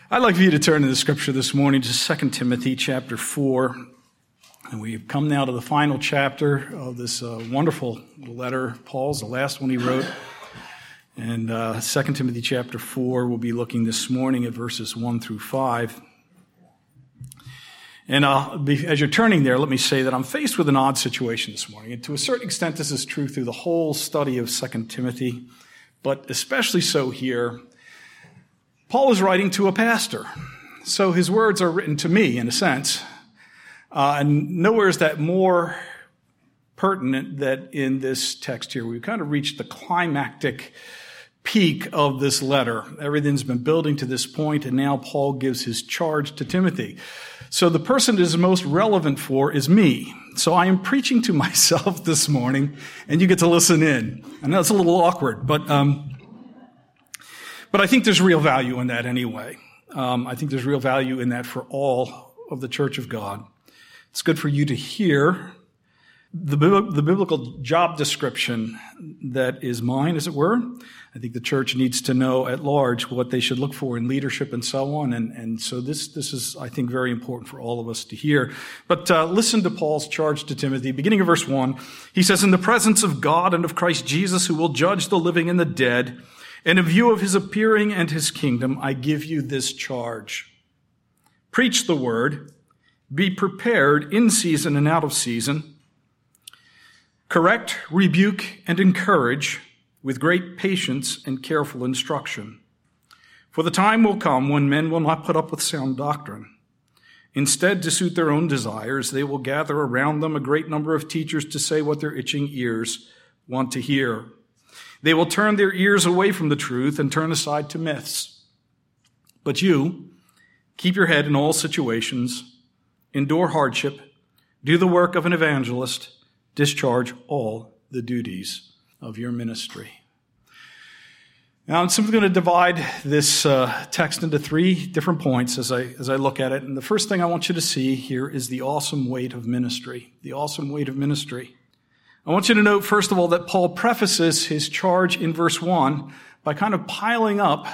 I'd like for you to turn to the scripture this morning to 2 Timothy chapter 4. And we've come now to the final chapter of this wonderful letter, Paul's, the last one he wrote. And 2 Timothy chapter 4, we'll be looking this morning at verses 1 through 5. And as you're turning there, let me say that I'm faced with an odd situation this morning. And to a certain extent, this is true through the whole study of 2 Timothy, but especially so here. Paul is writing to a pastor, so his words are written to me, in a sense. And nowhere is that more pertinent than in this text here. We've kind of reached the climactic peak of this letter. Everything's been building to this point, and now Paul gives his charge to Timothy. So the person it is most relevant for is me. So I am preaching to myself this morning, and you get to listen in. I know it's a little awkward, but I think there's real value in that anyway. I think there's real value in that for all of the church of God. It's good for you to hear the biblical job description that is mine, as it were. I think the church needs to know at large what they should look for in leadership and so on. And so this is, I think, very important for all of us to hear. But listen to Paul's charge to Timothy. Beginning of verse 1, he says, "In the presence of God and of Christ Jesus, who will judge the living and the dead, and in view of his appearing and his kingdom, I give you this charge. Preach the word, be prepared in season and out of season. Correct, rebuke, and encourage with great patience and careful instruction. For the time will come when men will not put up with sound doctrine. Instead, to suit their own desires, they will gather around them a great number of teachers to say what their itching ears want to hear. They will turn their ears away from the truth and turn aside to myths. But you, keep your head in all situations, endure hardship, do the work of an evangelist, discharge all the duties of your ministry." Now, I'm simply going to divide this text into three different points as I look at it. And the first thing I want you to see here is the awesome weight of ministry. The awesome weight of ministry. I want you to note, first of all, that Paul prefaces his charge in verse 1 by kind of piling up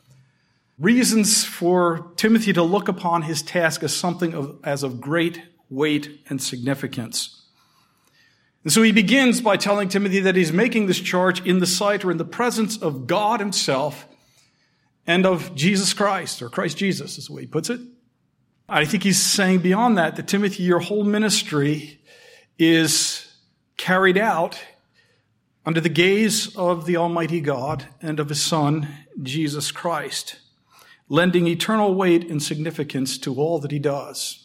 reasons for Timothy to look upon his task as something as of great weight and significance. And so he begins by telling Timothy that he's making this charge in the sight or in the presence of God himself and of Jesus Christ, or Christ Jesus is the way he puts it. I think he's saying beyond that Timothy, your whole ministry is carried out under the gaze of the Almighty God and of his Son, Jesus Christ, lending eternal weight and significance to all that he does.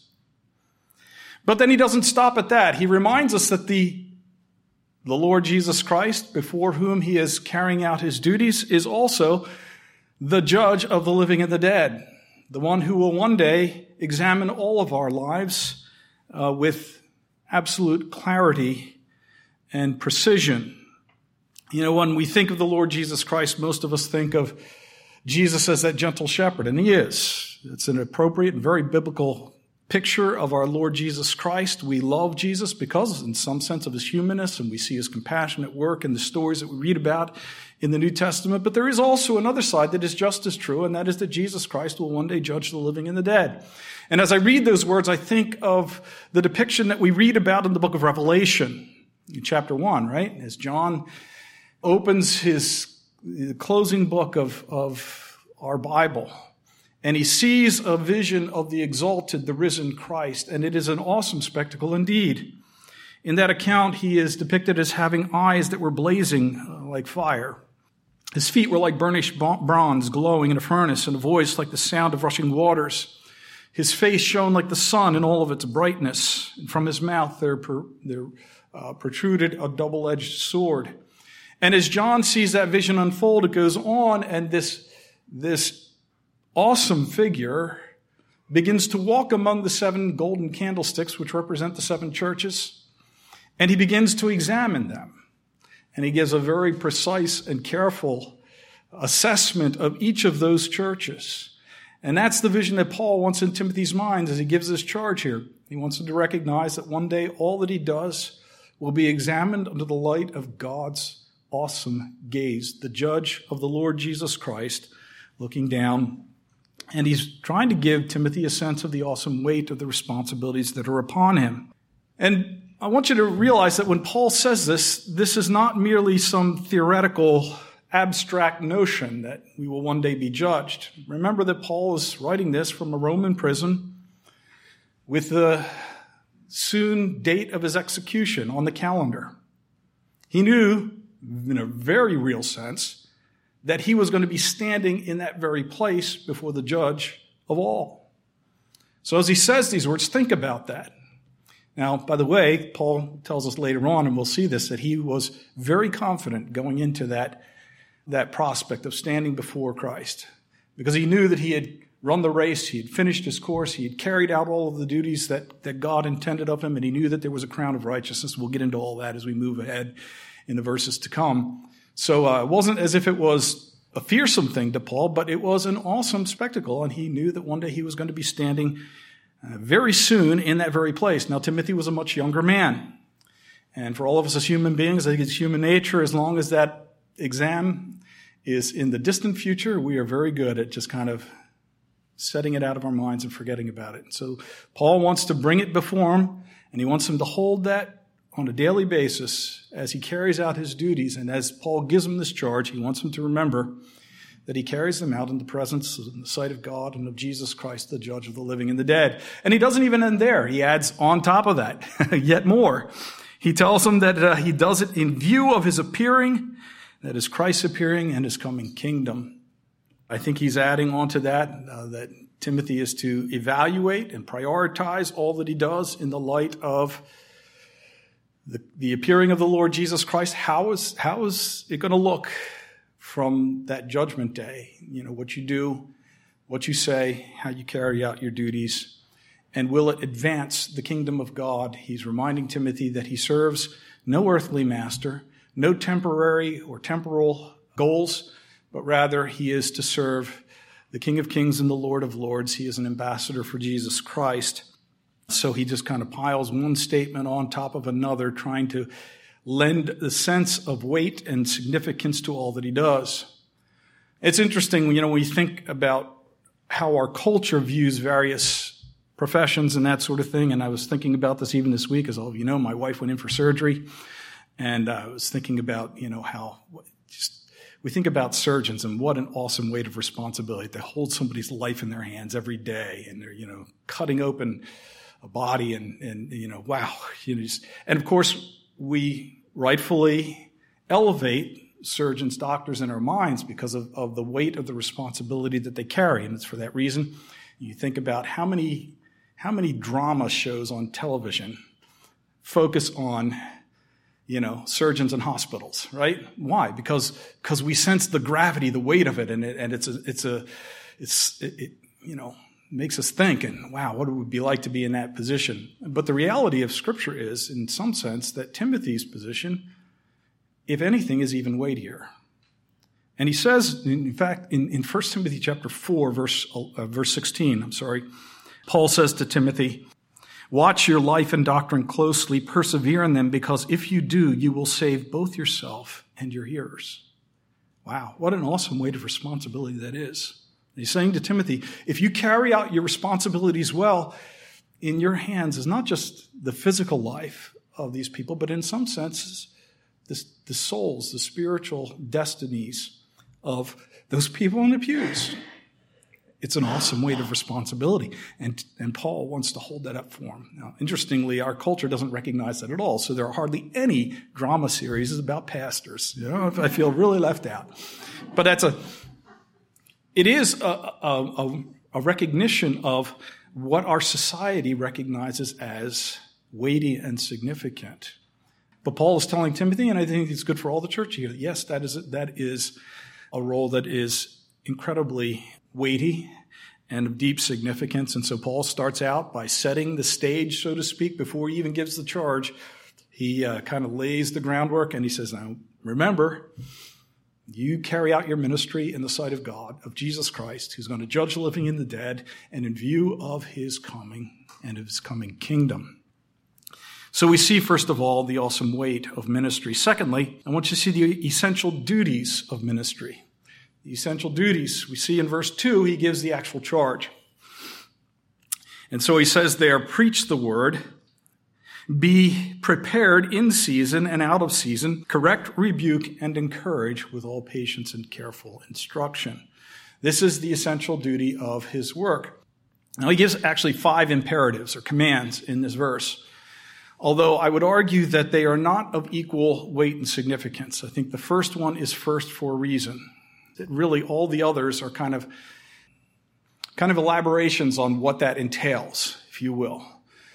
But then he doesn't stop at that. He reminds us that the Lord Jesus Christ, before whom he is carrying out his duties, is also the judge of the living and the dead, the one who will one day examine all of our lives with absolute clarity and precision. You know, when we think of the Lord Jesus Christ, most of us think of Jesus as that gentle shepherd, and he is. It's an appropriate and very biblical picture of our Lord Jesus Christ. We love Jesus because, in some sense, of his humanness, and we see his compassion at work in the stories that we read about in the New Testament. But there is also another side that is just as true, and that is that Jesus Christ will one day judge the living and the dead. And as I read those words, I think of the depiction that we read about in the book of Revelation, in chapter 1, right? As John opens the closing book of our Bible, and he sees a vision of the exalted, the risen Christ, and it is an awesome spectacle indeed. In that account, he is depicted as having eyes that were blazing like fire. His feet were like burnished bronze glowing in a furnace, and a voice like the sound of rushing waters. His face shone like the sun in all of its brightness, and from his mouth there protruded a double-edged sword. And as John sees that vision unfold, it goes on, and this awesome figure begins to walk among the 7 golden candlesticks, which represent the 7 churches, and he begins to examine them. And he gives a very precise and careful assessment of each of those churches. And that's the vision that Paul wants in Timothy's mind as he gives this charge here. He wants him to recognize that one day all that he does will be examined under the light of God's awesome gaze, the judge of the Lord Jesus Christ, looking down And he's trying to give Timothy a sense of the awesome weight of the responsibilities that are upon him. And I want you to realize that when Paul says this is not merely some theoretical, abstract notion that we will one day be judged. Remember that Paul is writing this from a Roman prison with the soon date of his execution on the calendar. He knew, in a very real sense, that he was going to be standing in that very place before the judge of all. So as he says these words, think about that. Now, by the way, Paul tells us later on, and we'll see this, that he was very confident going into that prospect of standing before Christ, because he knew that he had run the race, he had finished his course, he had carried out all of the duties that God intended of him, and he knew that there was a crown of righteousness. We'll get into all that as we move ahead in the verses to come. So it wasn't as if it was a fearsome thing to Paul, but it was an awesome spectacle, and he knew that one day he was going to be standing very soon in that very place. Now, Timothy was a much younger man. And for all of us as human beings, I think it's human nature, as long as that exam is in the distant future, we are very good at just kind of setting it out of our minds and forgetting about it. So Paul wants to bring it before him, and he wants him to hold that on a daily basis as he carries out his duties. And as Paul gives him this charge, he wants him to remember that he carries them out in the presence and the sight of God and of Jesus Christ, the judge of the living and the dead. And he doesn't even end there. He adds on top of that yet more. He tells them that he does it in view of his appearing, that is Christ's appearing and his coming kingdom. I think he's adding on to that Timothy is to evaluate and prioritize all that he does in the light of the appearing of the Lord Jesus Christ. How is it going to look from that judgment day? You know, what you do, what you say, how you carry out your duties, and will it advance the kingdom of God? He's reminding Timothy that he serves no earthly master, no temporary or temporal goals, but rather he is to serve the King of Kings and the Lord of Lords. He is an ambassador for Jesus Christ. So he just kind of piles one statement on top of another, trying to lend the sense of weight and significance to all that he does. It's interesting, when you think about how our culture views various professions and that sort of thing. And I was thinking about this even this week. As all of you know, my wife went in for surgery. And I was thinking about, how we think about surgeons and what an awesome weight of responsibility. They hold somebody's life in their hands every day, and they're, cutting open a body and wow. And of course, we rightfully elevate surgeons, doctors in our minds because of the weight of the responsibility that they carry. And it's for that reason you think about how many drama shows on television focus on, surgeons and hospitals, right? Why? Because we sense the gravity, the weight of it, and it makes us think, and wow, what it would be like to be in that position. But the reality of Scripture is, in some sense, that Timothy's position, if anything, is even weightier. And he says, in fact, in 1 Timothy chapter 4, verse 16, Paul says to Timothy, "Watch your life and doctrine closely, persevere in them, because if you do, you will save both yourself and your hearers." Wow, what an awesome weight of responsibility that is. He's saying to Timothy, if you carry out your responsibilities well, in your hands is not just the physical life of these people, but in some senses, the souls, the spiritual destinies of those people in the pews. It's an awesome weight of responsibility, and Paul wants to hold that up for him. Now, interestingly, our culture doesn't recognize that at all, so there are hardly any drama series about pastors. I feel really left out. But it is a recognition of what our society recognizes as weighty and significant. But Paul is telling Timothy, and I think it's good for all the church here, yes, that is a role that is incredibly weighty and of deep significance. And so Paul starts out by setting the stage, so to speak, before he even gives the charge. He kind of lays the groundwork, and he says, now, remember, you carry out your ministry in the sight of God, of Jesus Christ, who's going to judge the living and the dead, and in view of his coming and of his coming kingdom. So we see, first of all, the awesome weight of ministry. Secondly, I want you to see the essential duties of ministry. the essential duties. We see in verse 2, he gives the actual charge. And so he says there, preach the word, be prepared in season and out of season, correct, rebuke, and encourage with all patience and careful instruction. This is the essential duty of his work. Now he gives actually 5 imperatives or commands in this verse, although I would argue that they are not of equal weight and significance. I think the first one is first for a reason. That really all the others are kind of elaborations on what that entails, if you will.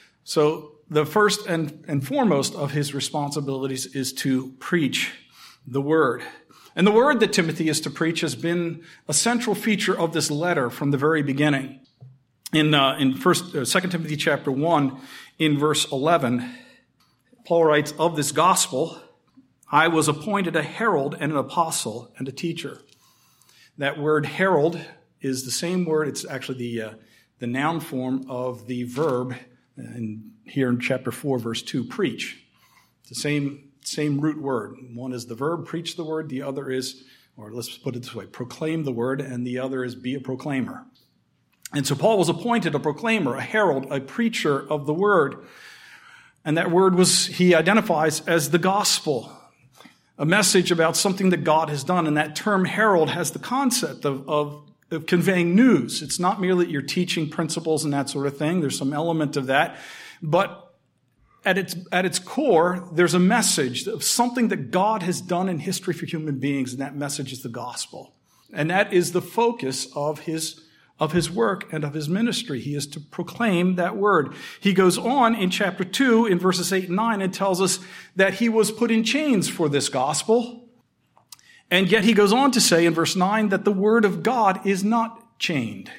So the first and foremost of his responsibilities is to preach the word. And the word that Timothy is to preach has been a central feature of this letter from the very beginning. In 2 Timothy chapter 1, in verse 11, Paul writes, of this gospel, I was appointed a herald and an apostle and a teacher. That word herald is the same word. It's actually the noun form of the verb here in chapter 4, verse 2, preach. It's the same root word. One is the verb, preach the word. The other is, or let's put it this way, proclaim the word. And the other is be a proclaimer. And so Paul was appointed a proclaimer, a herald, a preacher of the word. And that word he identifies as the gospel, a message about something that God has done. And that term herald has the concept of conveying news. It's not merely that you're teaching principles and that sort of thing. There's some element of that. But at its core, there's a message of something that God has done in history for human beings, and that message is the gospel. And that is the focus of his work and of his ministry. He is to proclaim that word. He goes on in chapter 2, in verses 8 and 9, and tells us that he was put in chains for this gospel. And yet he goes on to say in verse 9 that the word of God is not chained.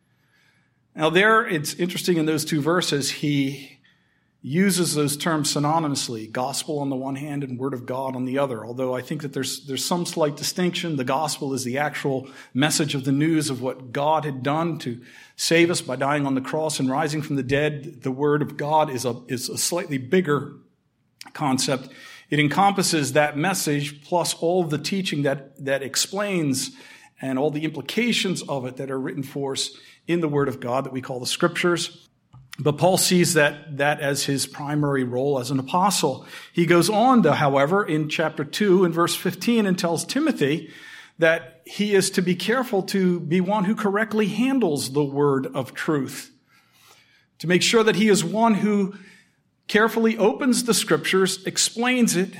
Now there, it's interesting in those 2 verses, he uses those terms synonymously, gospel on the one hand and word of God on the other, although I think that there's some slight distinction. The gospel is the actual message of the news of what God had done to save us by dying on the cross and rising from the dead. The word of God is a slightly bigger concept. It encompasses that message plus all of the teaching that explains and all the implications of it that are written for us in the word of God that we call the scriptures. But Paul sees that as his primary role as an apostle. He goes on to, however, in chapter 2 and verse 15 and tells Timothy that he is to be careful to be one who correctly handles the word of truth, to make sure that he is one who carefully opens the scriptures, explains it,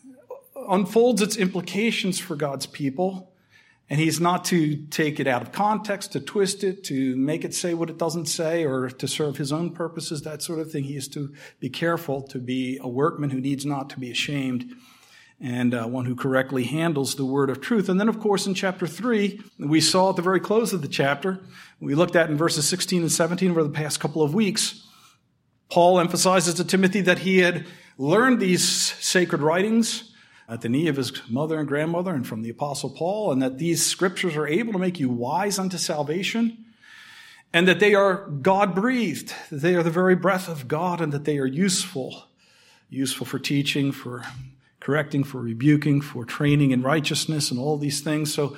unfolds its implications for God's people. And he's not to take it out of context, to twist it, to make it say what it doesn't say, or to serve his own purposes, that sort of thing. He is to be careful, to be a workman who needs not to be ashamed, and one who correctly handles the word of truth. And then, of course, in chapter 3, we saw at the very close of the chapter, we looked at in verses 16 and 17 over the past couple of weeks, Paul emphasizes to Timothy that he had learned these sacred writings at the knee of his mother and grandmother and from the Apostle Paul, and that these scriptures are able to make you wise unto salvation, and that they are God-breathed, that they are the very breath of God, and that they are useful for teaching, for correcting, for rebuking, for training in righteousness, and all these things. So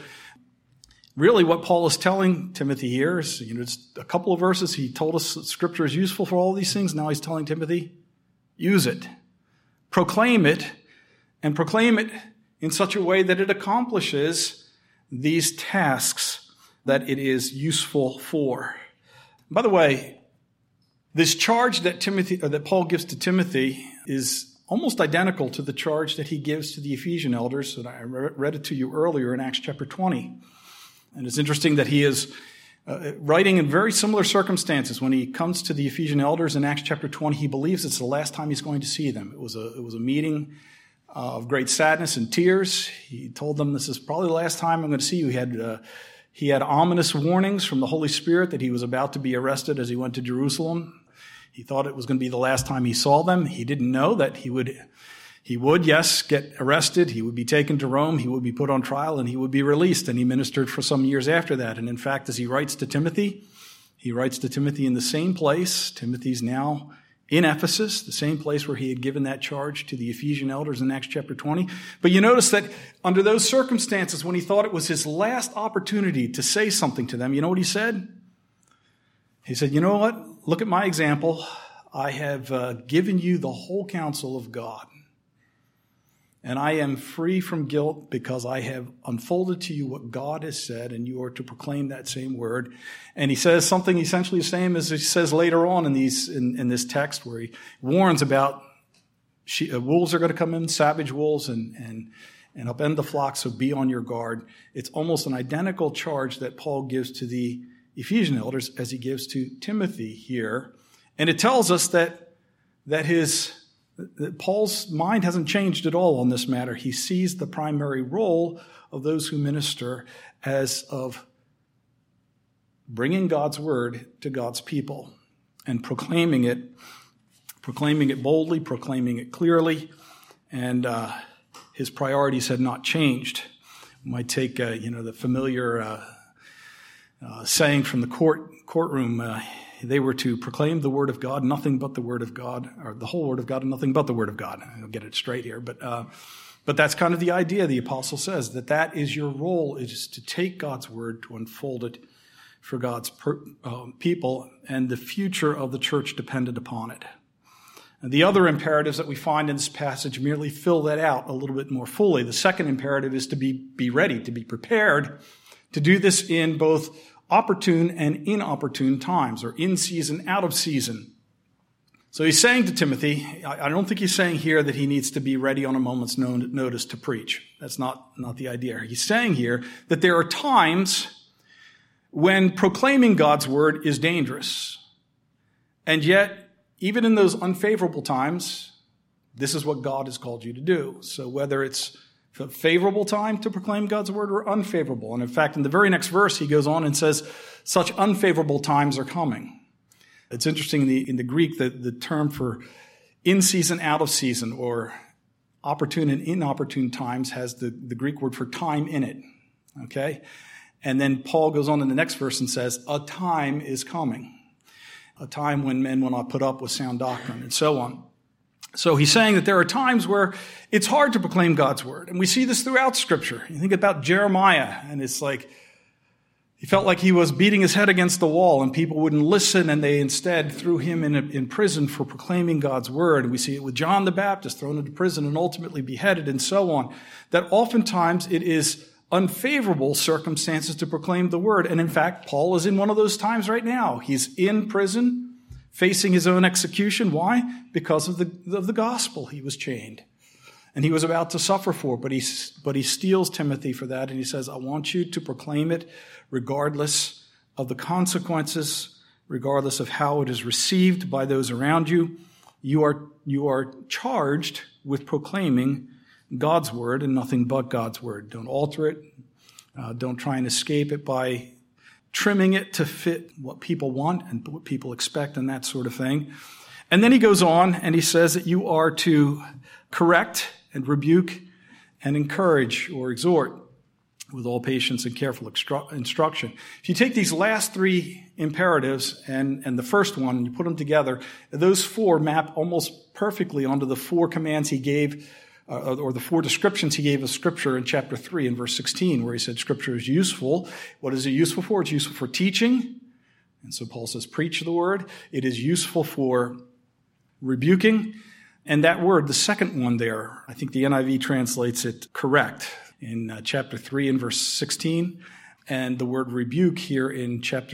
really what Paul is telling Timothy here is, it's a couple of verses. He told us that scripture is useful for all these things. Now he's telling Timothy, use it, proclaim it, and proclaim it in such a way that it accomplishes these tasks that it is useful for. By the way, this charge that Paul gives to Timothy is almost identical to the charge that he gives to the Ephesian elders, that I read it to you earlier in Acts chapter 20. And it's interesting that he is writing in very similar circumstances. When he comes to the Ephesian elders in Acts chapter 20, he believes it's the last time he's going to see them. It was a meeting of great sadness and tears. He told them, this is probably the last time I'm going to see you. He had ominous warnings from the Holy Spirit that he was about to be arrested as he went to Jerusalem. He thought it was going to be the last time he saw them. He didn't know that he would, yes, get arrested. He would be taken to Rome. He would be put on trial, and he would be released. And he ministered for some years after that. And in fact, as he writes to Timothy in the same place. Timothy's now in Ephesus, the same place where he had given that charge to the Ephesian elders in Acts chapter 20. But you notice that under those circumstances, when he thought it was his last opportunity to say something to them, you know what he said? He said, you know what? Look at my example. I have given you the whole counsel of God. And I am free from guilt because I have unfolded to you what God has said, and you are to proclaim that same word. And he says something essentially the same as he says later on in this text, where he warns about wolves are going to come in, savage wolves, and upend the flock, so be on your guard. It's almost an identical charge that Paul gives to the Ephesian elders as he gives to Timothy here. And it tells us that Paul's mind hasn't changed at all on this matter. He sees the primary role of those who minister as of bringing God's word to God's people and proclaiming it boldly, proclaiming it clearly, and his priorities had not changed. We might take the familiar saying from the courtroom. They were to proclaim the word of God, nothing but the word of God, or the whole word of God and nothing but the word of God. I'll get it straight here. But that's kind of the idea. The apostle says that is your role, is to take God's word, to unfold it for God's people, and the future of the church depended upon it. And the other imperatives that we find in this passage merely fill that out a little bit more fully. The second imperative is to be ready, to be prepared, to do this in both opportune and inopportune times, or in season, out of season. So he's saying to Timothy, I don't think he's saying here that he needs to be ready on a moment's notice to preach. That's not the idea. He's saying here that there are times when proclaiming God's word is dangerous. And yet, even in those unfavorable times, this is what God has called you to do. So whether it's a favorable time to proclaim God's word or unfavorable. And in fact, in the very next verse, he goes on and says, such unfavorable times are coming. It's interesting, in the Greek, the term for in season, out of season, or opportune and inopportune times has the Greek word for time in it. Okay? And then Paul goes on in the next verse and says, a time is coming. A time when men will not put up with sound doctrine, and so on. So he's saying that there are times where it's hard to proclaim God's word. And we see this throughout Scripture. You think about Jeremiah, and it's like he felt like he was beating his head against the wall, and people wouldn't listen, and they instead threw him in prison for proclaiming God's word. And we see it with John the Baptist, thrown into prison and ultimately beheaded, and so on. That oftentimes it is unfavorable circumstances to proclaim the word. And in fact, Paul is in one of those times right now. He's in prison, facing his own execution. Why? Because of the gospel. He was chained, and he was about to suffer for it. But he steals Timothy for that, and he says, I want you to proclaim it regardless of the consequences, regardless of how it is received by those around you. You are charged with proclaiming God's word and nothing but God's word. Don't alter it. Don't try and escape it by trimming it to fit what people want and what people expect and that sort of thing. And then he goes on and he says that you are to correct and rebuke and encourage or exhort with all patience and careful instruction. If you take these last three imperatives and the first one and you put them together, those four map almost perfectly onto the four commands he gave, or the four descriptions he gave of Scripture in chapter 3 and verse 16, where he said Scripture is useful. What is it useful for? It's useful for teaching. And so Paul says, preach the word. It is useful for rebuking. And that word, the second one there, I think the NIV translates it correct in chapter 3 and verse 16. And the word rebuke here in chapter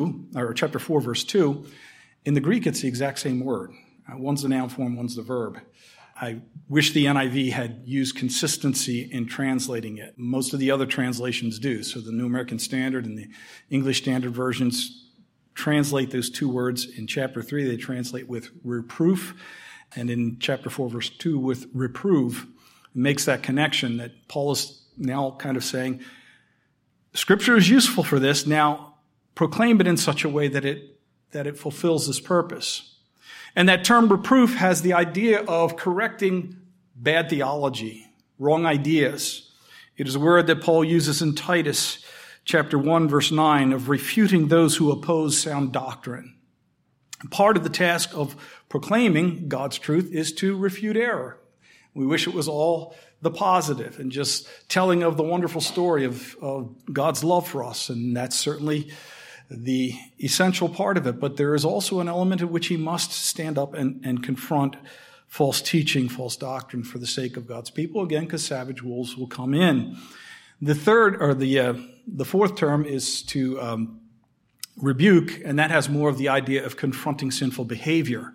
4, verse 2. In the Greek, it's the exact same word. One's the noun form, one's the verb. I wish the NIV had used consistency in translating it. Most of the other translations do. So the New American Standard and the English Standard Versions translate those two words. In chapter 3, they translate with reproof. And in chapter 4, verse 2, with reprove. It makes that connection that Paul is now kind of saying, Scripture is useful for this. Now, proclaim it in such a way that it fulfills this purpose. And that term reproof has the idea of correcting bad theology, wrong ideas. It is a word that Paul uses in Titus chapter 1, verse 9, of refuting those who oppose sound doctrine. Part of the task of proclaiming God's truth is to refute error. We wish it was all the positive and just telling of the wonderful story of God's love for us, and that's certainly the essential part of it. But there is also an element in which he must stand up and confront false teaching, false doctrine for the sake of God's people, again, because savage wolves will come in. The fourth term is to rebuke, and that has more of the idea of confronting sinful behavior.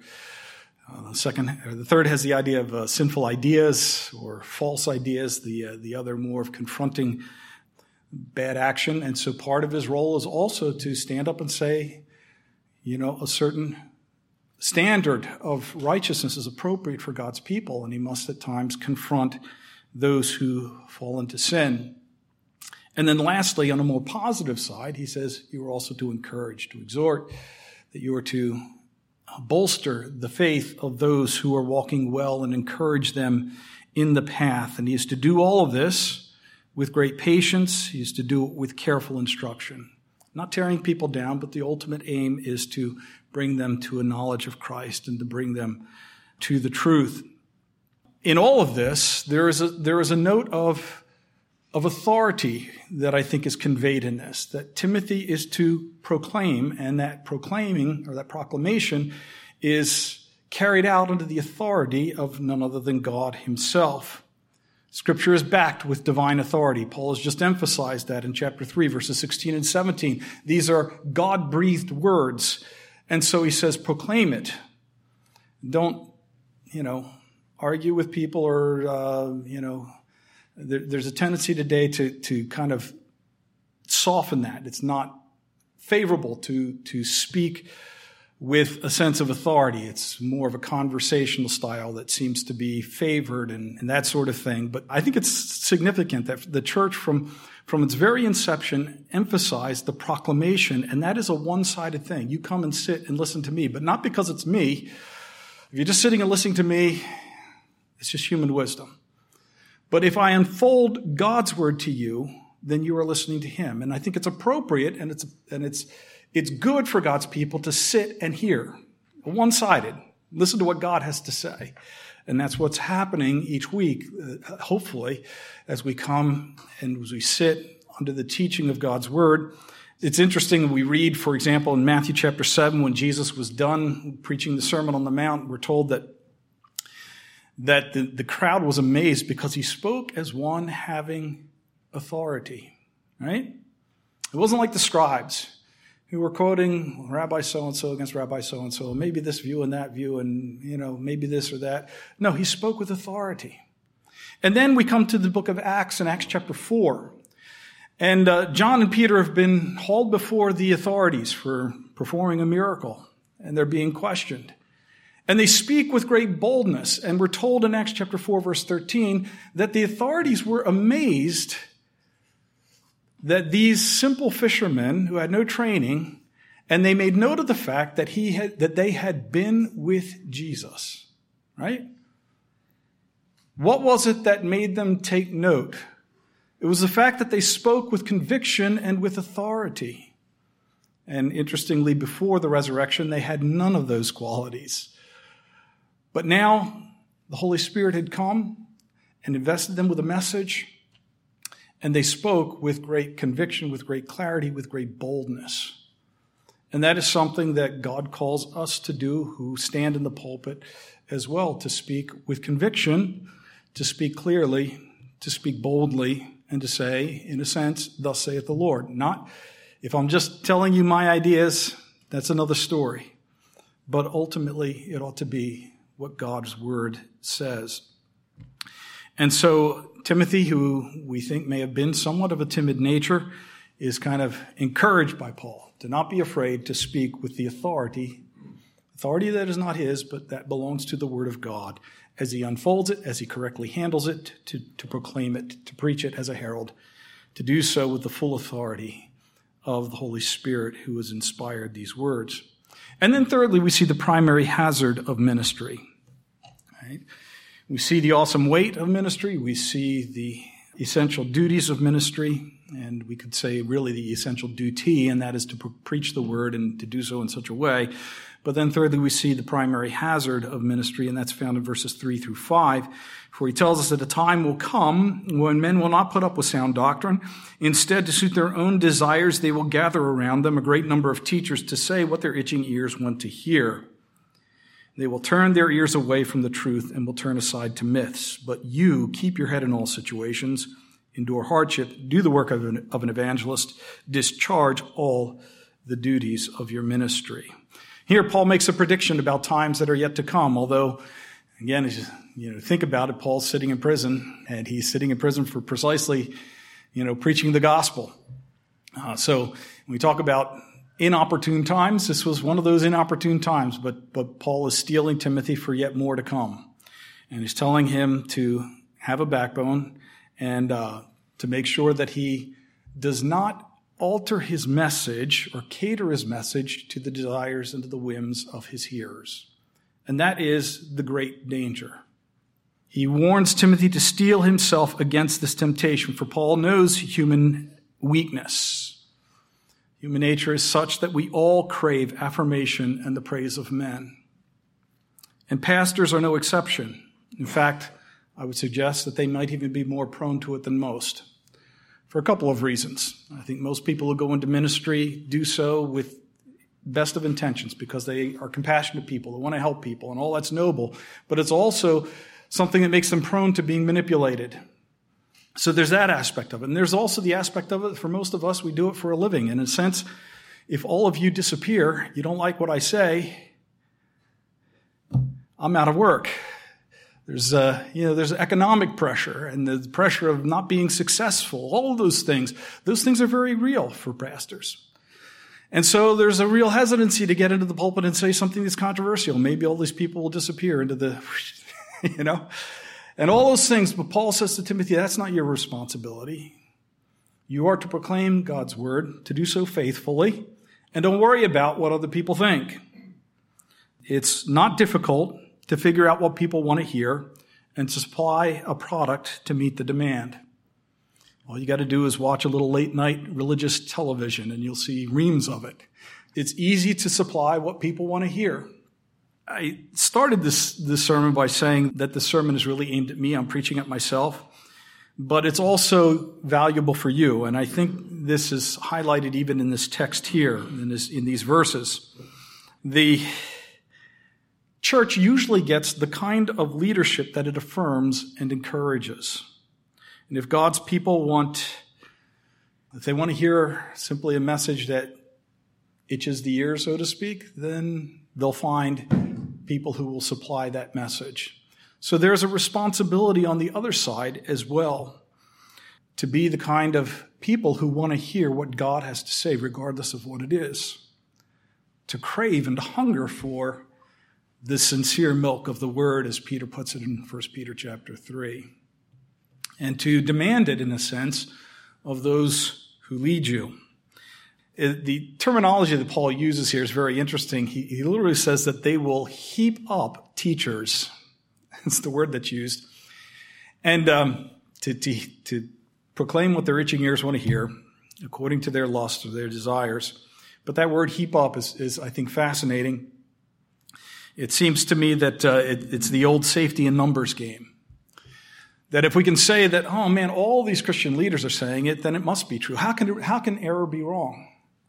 The third has the idea of sinful ideas or false ideas, the other more of confronting bad action. And so part of his role is also to stand up and say, a certain standard of righteousness is appropriate for God's people, and he must at times confront those who fall into sin. And then lastly, on a more positive side, he says you are also to encourage, to exhort, that you are to bolster the faith of those who are walking well and encourage them in the path. And he is to do all of this with great patience. He is to do it with careful instruction, not tearing people down, but the ultimate aim is to bring them to a knowledge of Christ and to bring them to the truth. In all of this, there is a note of authority that I think is conveyed in this, that Timothy is to proclaim, and that proclaiming or that proclamation is carried out under the authority of none other than God himself. Scripture is backed with divine authority. Paul has just emphasized that in chapter 3, verses 16 and 17. These are God-breathed words. And so he says, proclaim it. Don't, argue with people or, There's a tendency today to kind of soften that. It's not favorable to speak with a sense of authority. It's more of a conversational style that seems to be favored and that sort of thing. But I think it's significant that the church from its very inception emphasized the proclamation, and that is a one-sided thing. You come and sit and listen to me, but not because it's me. If you're just sitting and listening to me, it's just human wisdom. But if I unfold God's word to you, then you are listening to him. And I think it's appropriate and it's good for God's people to sit and hear, one-sided, listen to what God has to say. And that's what's happening each week, hopefully, as we come and as we sit under the teaching of God's word. It's interesting, we read, for example, in Matthew chapter 7, when Jesus was done preaching the Sermon on the Mount, we're told that the crowd was amazed because he spoke as one having authority, right? It wasn't like the scribes who were quoting Rabbi so-and-so against Rabbi so-and-so, maybe this view and that view and, maybe this or that. No, he spoke with authority. And then we come to the book of Acts in Acts chapter 4. And John and Peter have been hauled before the authorities for performing a miracle, and they're being questioned. And they speak with great boldness. And we're told in Acts chapter 4, verse 13, that the authorities were amazed that these simple fishermen who had no training, and they made note of the fact that they had been with Jesus, right? What was it that made them take note? It was the fact that they spoke with conviction and with authority. And interestingly, before the resurrection, they had none of those qualities. But now the Holy Spirit had come and invested them with a message, and they spoke with great conviction, with great clarity, with great boldness. And that is something that God calls us to do who stand in the pulpit as well, to speak with conviction, to speak clearly, to speak boldly, and to say, in a sense, thus saith the Lord. Not, if I'm just telling you my ideas, that's another story. But ultimately, it ought to be what God's word says. And so Timothy, who we think may have been somewhat of a timid nature, is kind of encouraged by Paul to not be afraid to speak with the authority that is not his, but that belongs to the word of God, as he unfolds it, as he correctly handles it, to proclaim it, to preach it as a herald, to do so with the full authority of the Holy Spirit who has inspired these words. And then thirdly, we see the primary hazard of ministry. Right? We see the awesome weight of ministry. We see the essential duties of ministry. and we could say really the essential duty, and that is to preach the word and to do so in such a way. But then thirdly, we see the primary hazard of ministry, and that's found in verses 3 through 5, for he tells us that a time will come when men will not put up with sound doctrine. Instead, to suit their own desires, they will gather around them a great number of teachers to say what their itching ears want to hear. They will turn their ears away from the truth and will turn aside to myths. But you keep your head in all situations, endure hardship, do the work of an evangelist, discharge all the duties of your ministry. Here, Paul makes a prediction about times that are yet to come, although, again, as you think about it, Paul's sitting in prison, and he's sitting in prison for precisely, preaching the gospel. So when we talk about inopportune times, this was one of those inopportune times, but Paul is steeling Timothy for yet more to come. And he's telling him to have a backbone and to make sure that he does not alter his message or cater his message to the desires and to the whims of his hearers. And that is the great danger. He warns Timothy to steel himself against this temptation, for Paul knows human weakness. Human nature is such that we all crave affirmation and the praise of men. And pastors are no exception. In fact, I would suggest that they might even be more prone to it than most, for a couple of reasons. I think most people who go into ministry do so with best of intentions because they are compassionate people, they want to help people, and all that's noble. But it's also something that makes them prone to being manipulated. So there's that aspect of it. And there's also the aspect of it, for most of us, we do it for a living. And in a sense, if all of you disappear, you don't like what I say, I'm out of work. There's economic pressure and the pressure of not being successful. All of those things are very real for pastors. And so there's a real hesitancy to get into the pulpit and say something that's controversial. Maybe all these people will disappear into the, and all those things. But Paul says to Timothy, that's not your responsibility. You are to proclaim God's word, to do so faithfully, and don't worry about what other people think. It's not difficult to figure out what people want to hear and to supply a product to meet the demand. All you got to do is watch a little late-night religious television, and you'll see reams of it. It's easy to supply what people want to hear. I started this sermon by saying that the sermon is really aimed at me. I'm preaching at myself. But it's also valuable for you, and I think this is highlighted even in this text here, in these verses. The church usually gets the kind of leadership that it affirms and encourages. And if God's people if they want to hear simply a message that itches the ear, so to speak, then they'll find people who will supply that message. So there's a responsibility on the other side as well to be the kind of people who want to hear what God has to say, regardless of what it is. To crave and to hunger for the sincere milk of the word, as Peter puts it in 1 Peter chapter 3. And to demand it, in a sense, of those who lead you. The terminology that Paul uses here is very interesting. He literally says that they will heap up teachers. That's the word that's used. And to proclaim what their itching ears want to hear, according to their lust or their desires. But that word heap up is I think, fascinating. It seems to me that it's the old safety in numbers game. That if we can say that, oh man, all these Christian leaders are saying it, then it must be true. How can error be wrong?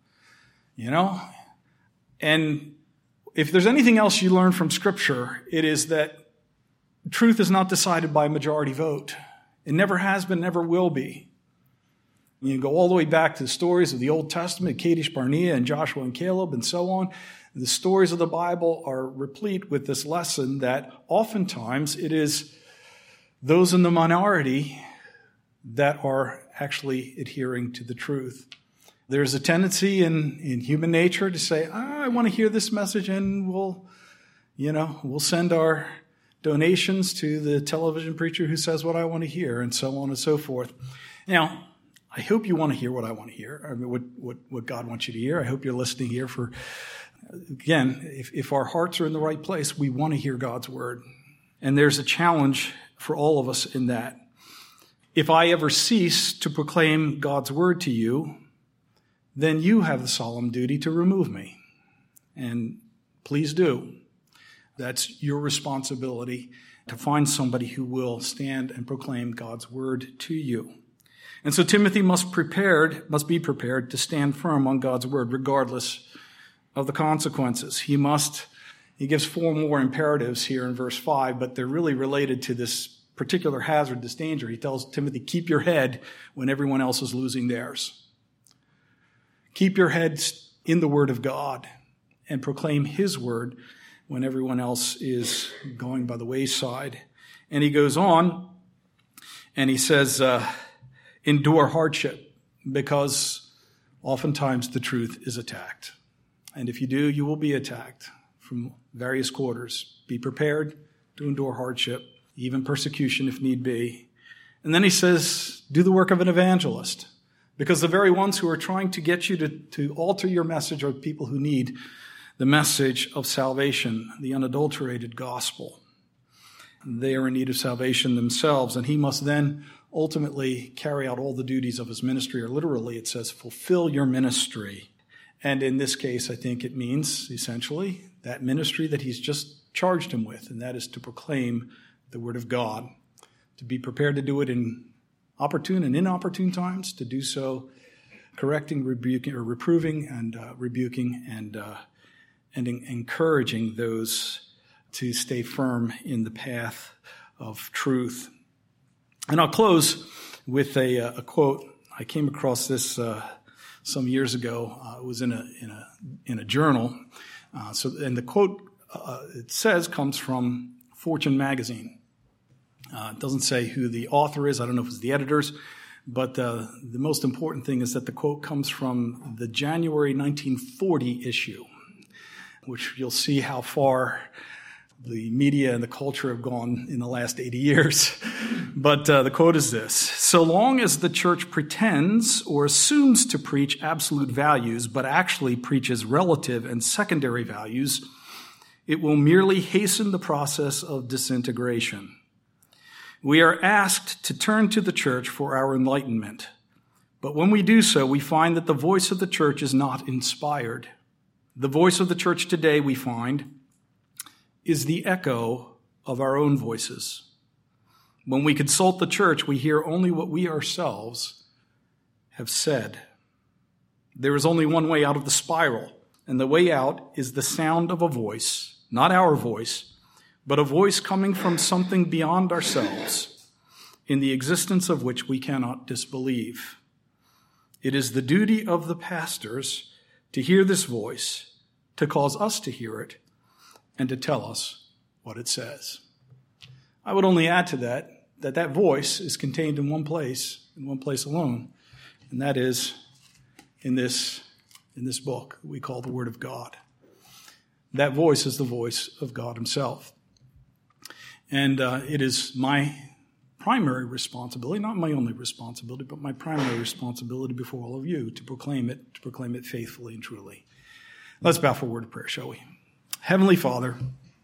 And if there's anything else you learn from Scripture, it is that truth is not decided by a majority vote. It never has been, never will be. You go all the way back to the stories of the Old Testament, Kadesh Barnea and Joshua and Caleb and so on. The stories of the Bible are replete with this lesson that oftentimes it is those in the minority that are actually adhering to the truth. There's a tendency in human nature to say, I want to hear this message, and we'll send our donations to the television preacher who says what I want to hear, and so on and so forth. Now, I hope you want to hear what I want to hear, I mean, what God wants you to hear. I hope you're listening here for, again, if our hearts are in the right place, we want to hear God's word. And there's a challenge for all of us in that. If I ever cease to proclaim God's word to you, then you have the solemn duty to remove me. And please do. That's your responsibility, to find somebody who will stand and proclaim God's word to you. And so Timothy must be prepared to stand firm on God's word, regardless of the consequences. He gives 4 more imperatives here in verse 5, but they're really related to this particular hazard, this danger. He tells Timothy, keep your head when everyone else is losing theirs. Keep your head in the word of God and proclaim his word when everyone else is going by the wayside. And he goes on and he says, endure hardship, because oftentimes the truth is attacked. And if you do, you will be attacked from various quarters. Be prepared to endure hardship, even persecution if need be. And then he says, do the work of an evangelist, because the very ones who are trying to get you to alter your message are people who need the message of salvation, the unadulterated gospel. They are in need of salvation themselves, and he must then ultimately carry out all the duties of his ministry, or literally it says, fulfill your ministry. And in this case, I think it means, essentially, that ministry that he's just charged him with, and that is to proclaim the word of God, to be prepared to do it in opportune and inopportune times, to do so correcting, rebuking, or reproving and rebuking and encouraging those to stay firm in the path of truth. And I'll close with a quote. I came across this some years ago. It was in a journal. And the quote it says comes from Fortune magazine. It doesn't say who the author is. I don't know if it's the editors, but the most important thing is that the quote comes from the January 1940 issue, which you'll see how far the media and the culture have gone in the last 80 years. But the quote is this: so long as the church pretends or assumes to preach absolute values, but actually preaches relative and secondary values, it will merely hasten the process of disintegration. We are asked to turn to the church for our enlightenment. But when we do so, we find that the voice of the church is not inspired. The voice of the church today, we find, is the echo of our own voices. When we consult the church, we hear only what we ourselves have said. There is only one way out of the spiral, and the way out is the sound of a voice, not our voice, but a voice coming from something beyond ourselves, in the existence of which we cannot disbelieve. It is the duty of the pastors to hear this voice, to cause us to hear it, and to tell us what it says. I would only add to that voice is contained in one place alone, and that is in this book we call the Word of God. That voice is the voice of God himself. And it is my primary responsibility, not my only responsibility, but my primary responsibility before all of you to proclaim it faithfully and truly. Let's bow for a word of prayer, shall we? Heavenly Father,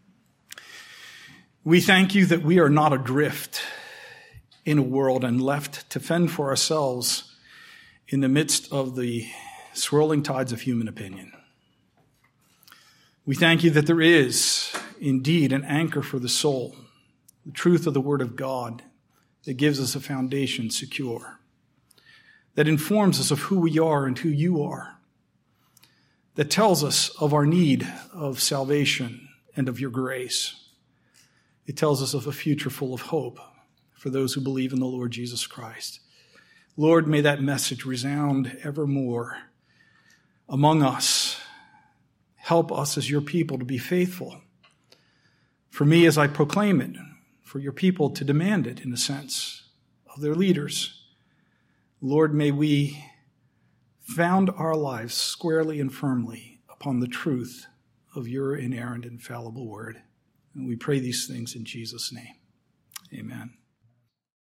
we thank you that we are not adrift in a world and left to fend for ourselves in the midst of the swirling tides of human opinion. We thank you that there is indeed an anchor for the soul, the truth of the Word of God that gives us a foundation secure, that informs us of who we are and who you are, that tells us of our need of salvation and of your grace. It tells us of a future full of hope for those who believe in the Lord Jesus Christ. Lord, may that message resound evermore among us. Help us as your people to be faithful. For me, as I proclaim it, for your people to demand it, in a sense, of their leaders. Lord, may we found our lives squarely and firmly upon the truth of your inerrant, infallible word. And we pray these things in Jesus' name. Amen.